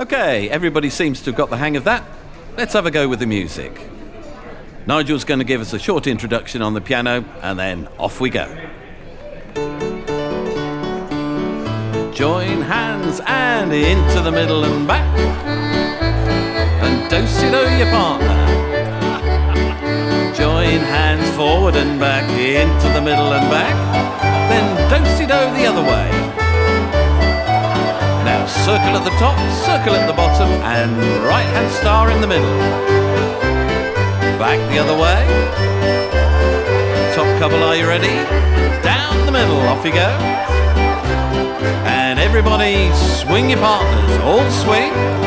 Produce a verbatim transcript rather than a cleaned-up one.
Okay, everybody seems to have got the hang of that. Let's have a go with the music. Nigel's going to give us a short introduction on the piano, and then off we go. Join hands and into the middle and back, and do-si-do your partner. Join hands forward and back, into the middle and back, then do-si-do the other way. Now circle at the top, circle at the bottom, and right hand star in the middle. Back the other way. Top couple, are you ready? Down the middle, off you go. And everybody swing your partners, all swing.